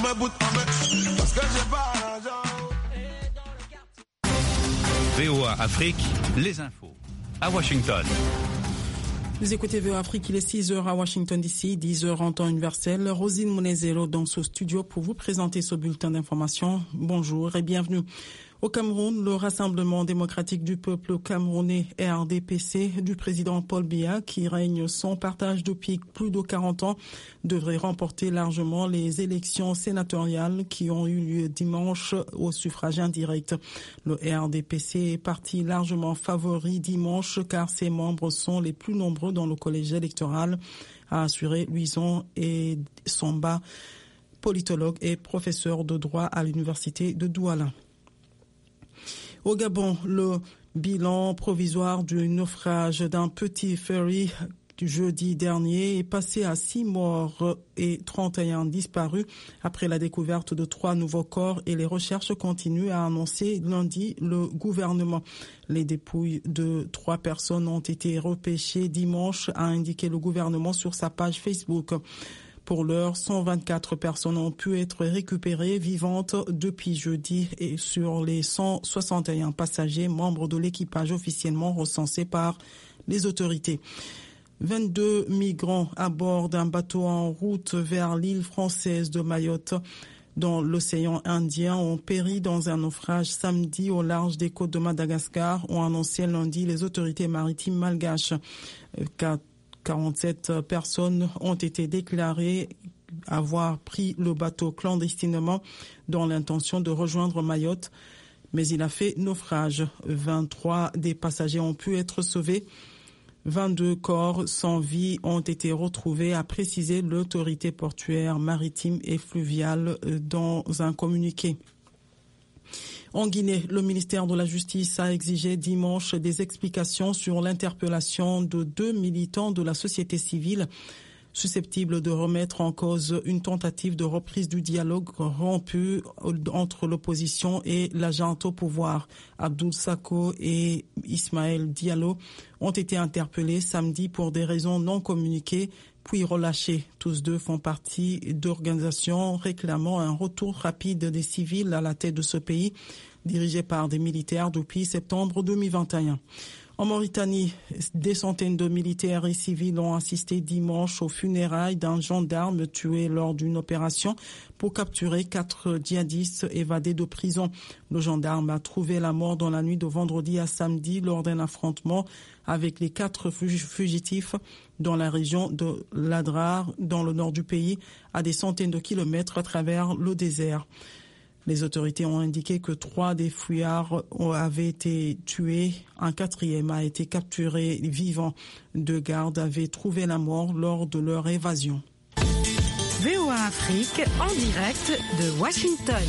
VOA Afrique, les infos à Washington. Vous écoutez VOA Afrique, il est 6h à Washington DC, 10h en temps universel. Rosine Monezero dans ce studio pour vous présenter ce bulletin d'information. Bonjour et bienvenue. Au Cameroun, le Rassemblement démocratique du peuple camerounais RDPC du président Paul Biya, qui règne sans partage depuis plus de 40 ans, devrait remporter largement les élections sénatoriales qui ont eu lieu dimanche au suffrage indirect. Le RDPC est parti largement favori dimanche car ses membres sont les plus nombreux dans le collège électoral, a assuré Louison et Samba, politologue et professeur de droit à l'université de Douala. Au Gabon, le bilan provisoire du naufrage d'un petit ferry du jeudi dernier est passé à 6 morts et 31 disparus après la découverte de 3 nouveaux corps et les recherches continuent, a annoncé lundi le gouvernement. Les dépouilles de 3 personnes ont été repêchées dimanche, a indiqué le gouvernement sur sa page Facebook. Pour l'heure, 124 personnes ont pu être récupérées vivantes depuis jeudi et sur les 161 passagers membres de l'équipage officiellement recensés par les autorités. 22 migrants à bord d'un bateau en route vers l'île française de Mayotte dans l'océan Indien ont péri dans un naufrage samedi au large des côtes de Madagascar, ont annoncé lundi les autorités maritimes malgaches. 47 personnes ont été déclarées avoir pris le bateau clandestinement dans l'intention de rejoindre Mayotte, mais il a fait naufrage. 23 des passagers ont pu être sauvés. 22 corps sans vie ont été retrouvés, a précisé l'autorité portuaire, maritime et fluviale dans un communiqué. En Guinée, le ministère de la Justice a exigé dimanche des explications sur l'interpellation de 2 militants de la société civile susceptibles de remettre en cause une tentative de reprise du dialogue rompu entre l'opposition et la junte au pouvoir. Abdoul Sako et Ismaël Diallo ont été interpellés samedi pour des raisons non communiquées, puis relâchés. Tous 2 font partie d'organisations réclamant un retour rapide des civils à la tête de ce pays, dirigé par des militaires depuis septembre 2021. En Mauritanie, des centaines de militaires et civils ont assisté dimanche aux funérailles d'un gendarme tué lors d'une opération pour capturer 4 djihadistes évadés de prison. Le gendarme a trouvé la mort dans la nuit de vendredi à samedi lors d'un affrontement avec les 4 fugitifs dans la région de Ladrar, dans le nord du pays, à des centaines de kilomètres à travers le désert. Les autorités ont indiqué que 3 des fuyards avaient été tués. Un 4e a été capturé vivant. 2 gardes avaient trouvé la mort lors de leur évasion. VOA Afrique en direct de Washington.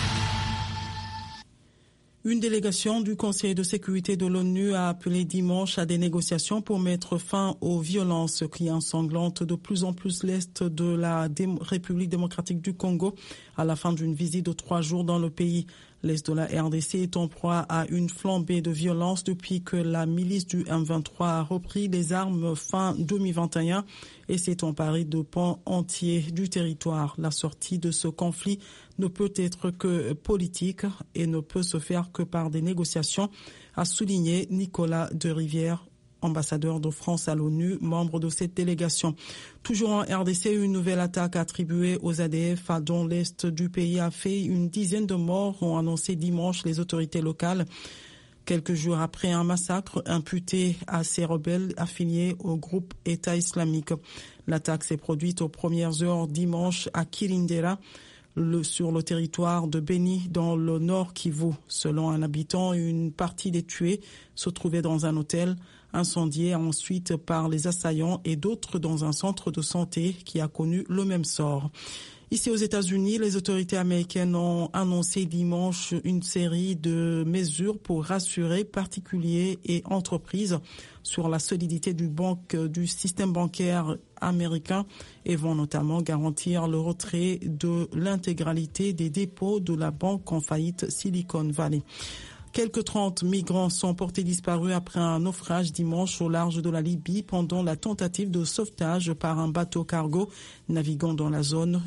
Une délégation du Conseil de sécurité de l'ONU a appelé dimanche à des négociations pour mettre fin aux violences qui ensanglantent de plus en plus l'Est de la République démocratique du Congo à la fin d'une visite de 3 jours dans le pays. L'Est de la RDC est en proie à une flambée de violence depuis que la milice du M23 a repris les armes fin 2021 et s'est emparée de pans entiers du territoire. La sortie de ce conflit ne peut être que politique et ne peut se faire que par des négociations, a souligné Nicolas de Rivière, ambassadeur de France à l'ONU, membre de cette délégation. Toujours en RDC, une nouvelle attaque attribuée aux ADF dont l'Est du pays a fait une dizaine de morts, ont annoncé dimanche les autorités locales. Quelques jours après un massacre imputé à ces rebelles affiliés au groupe État islamique. L'attaque s'est produite aux premières heures dimanche à Kirindera, sur le territoire de Beni, dans le nord Kivu. Selon un habitant, une partie des tués se trouvait dans un hôtel, incendié ensuite par les assaillants, et d'autres dans un centre de santé qui a connu le même sort. Ici aux États-Unis, les autorités américaines ont annoncé dimanche une série de mesures pour rassurer particuliers et entreprises sur la solidité du système bancaire américain et vont notamment garantir le retrait de l'intégralité des dépôts de la banque en faillite Silicon Valley. Quelques 30 migrants sont portés disparus après un naufrage dimanche au large de la Libye pendant la tentative de sauvetage par un bateau cargo naviguant dans la zone